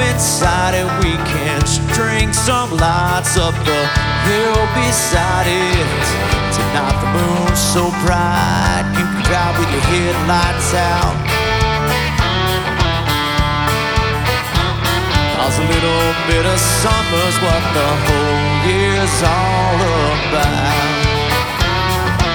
inside it, we can string some lights up the hill beside it. Tonight the moon's so bright, you can drive with your headlights out. 'Cause a little bit of summer's what the whole year's all about.